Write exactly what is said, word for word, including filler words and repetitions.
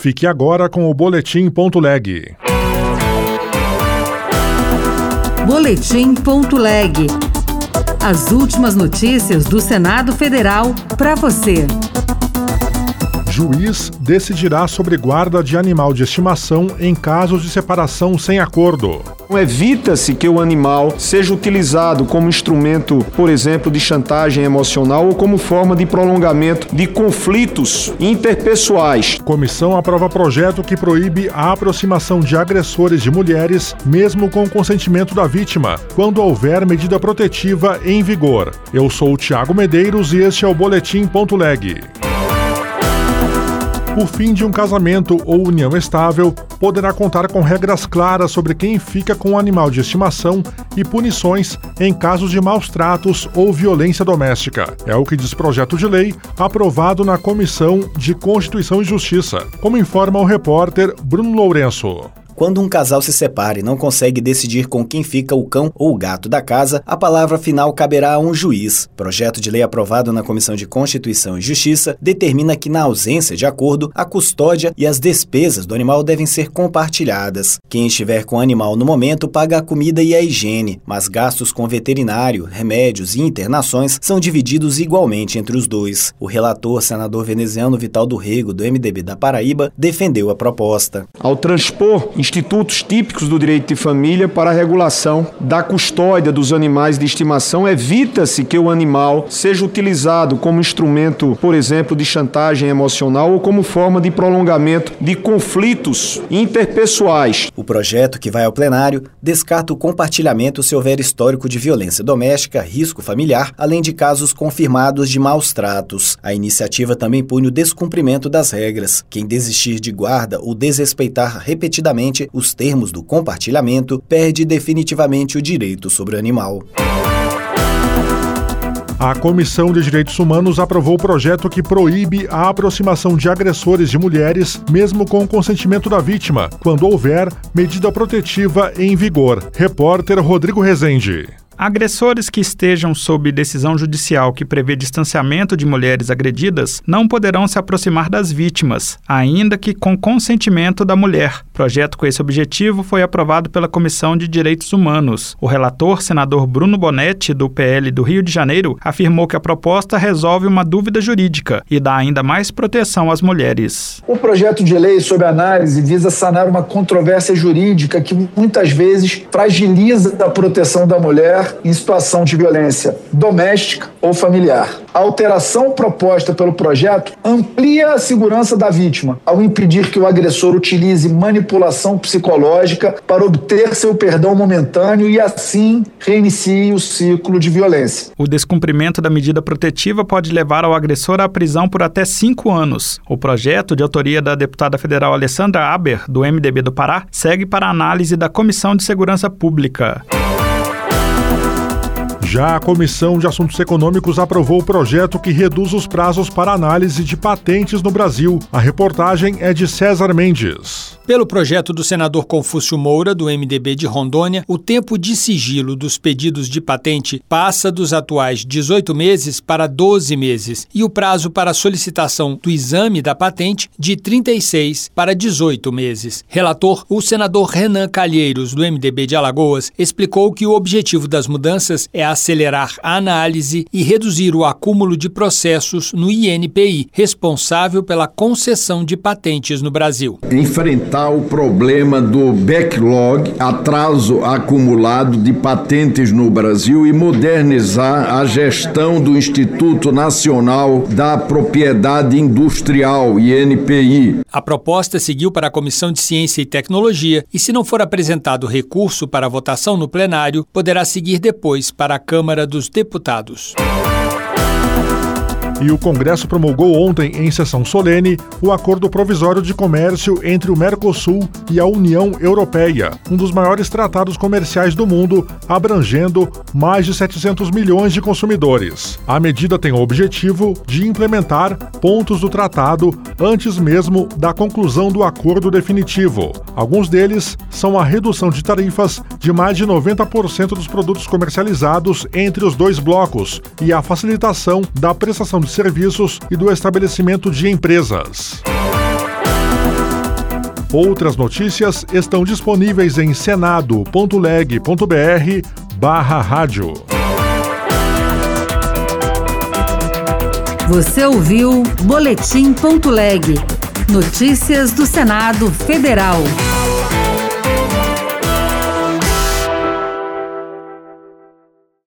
Fique agora com o Boletim Ponto Leg. Boletim Ponto Leg. As últimas notícias do Senado Federal para você. Juiz decidirá sobre guarda de animal de estimação em casos de separação sem acordo. Evita-se que o animal seja utilizado como instrumento, por exemplo, de chantagem emocional ou como forma de prolongamento de conflitos interpessoais. Comissão aprova projeto que proíbe a aproximação de agressores de mulheres, mesmo com o consentimento da vítima, quando houver medida protetiva em vigor. Eu sou o Thiago Medeiros e este é o Boletim Ponto Leg. O fim de um casamento ou união estável poderá contar com regras claras sobre quem fica com o animal de estimação e punições em casos de maus tratos ou violência doméstica. É o que diz projeto de lei aprovado na Comissão de Constituição e Justiça, como informa o repórter Bruno Lourenço. Quando um casal se separa e não consegue decidir com quem fica o cão ou o gato da casa, a palavra final caberá a um juiz. Projeto de lei aprovado na Comissão de Constituição e Justiça determina que, na ausência de acordo, a custódia e as despesas do animal devem ser compartilhadas. Quem estiver com o animal no momento paga a comida e a higiene, mas gastos com veterinário, remédios e internações são divididos igualmente entre os dois. O relator, senador veneziano Vital do Rego, do M D B da Paraíba, defendeu a proposta. Ao transpor institutos típicos do direito de família para a regulação da custódia dos animais de estimação, evita-se que o animal seja utilizado como instrumento, por exemplo, de chantagem emocional ou como forma de prolongamento de conflitos interpessoais. O projeto, que vai ao plenário, descarta o compartilhamento se houver histórico de violência doméstica, risco familiar, além de casos confirmados de maus tratos. A iniciativa também pune o descumprimento das regras. Quem desistir de guarda ou desrespeitar repetidamente os termos do compartilhamento perde definitivamente o direito sobre o animal. A Comissão de Direitos Humanos aprovou o projeto que proíbe a aproximação de agressores de mulheres, mesmo com o consentimento da vítima, quando houver medida protetiva em vigor. Repórter Rodrigo Rezende. Agressores que estejam sob decisão judicial que prevê distanciamento de mulheres agredidas não poderão se aproximar das vítimas, ainda que com consentimento da mulher. Projeto com esse objetivo foi aprovado pela Comissão de Direitos Humanos. O relator, senador Bruno Bonetti, do P L do Rio de Janeiro, afirmou que a proposta resolve uma dúvida jurídica e dá ainda mais proteção às mulheres. O projeto de lei sob análise visa sanar uma controvérsia jurídica que muitas vezes fragiliza a proteção da mulher em situação de violência doméstica ou familiar. A alteração proposta pelo projeto amplia a segurança da vítima, ao impedir que o agressor utilize manipulação psicológica para obter seu perdão momentâneo e, assim, reinicie o ciclo de violência. O descumprimento da medida protetiva pode levar ao agressor à prisão por até cinco anos. O projeto, de autoria da deputada federal Alessandra Aber, do M D B do Pará, segue para análise da Comissão de Segurança Pública. Já a Comissão de Assuntos Econômicos aprovou o projeto que reduz os prazos para análise de patentes no Brasil. A reportagem é de César Mendes. Pelo projeto do senador Confúcio Moura, do M D B de Rondônia, o tempo de sigilo dos pedidos de patente passa dos atuais dezoito meses para doze meses e o prazo para a solicitação do exame da patente de trinta e seis para dezoito meses. Relator, o senador Renan Calheiros, do M D B de Alagoas, explicou que o objetivo das mudanças é acelerar a análise e reduzir o acúmulo de processos no I N P I, responsável pela concessão de patentes no Brasil. Enfrentar o problema do backlog, atraso acumulado de patentes no Brasil e modernizar a gestão do Instituto Nacional da Propriedade Industrial, I N P I. A proposta seguiu para a Comissão de Ciência e Tecnologia e, se não for apresentado recurso para votação no plenário, poderá seguir depois para a Câmara dos Deputados. E o Congresso promulgou ontem, em sessão solene, o Acordo Provisório de Comércio entre o Mercosul e a União Europeia, um dos maiores tratados comerciais do mundo, abrangendo mais de setecentos milhões de consumidores. A medida tem o objetivo de implementar pontos do tratado antes mesmo da conclusão do acordo definitivo. Alguns deles são a redução de tarifas de mais de noventa por cento dos produtos comercializados entre os dois blocos e a facilitação da prestação de serviços e do estabelecimento de empresas. Outras notícias estão disponíveis em senado ponto leg ponto br barra rádio. Você ouviu Boletim ponto leg. Notícias do Senado Federal.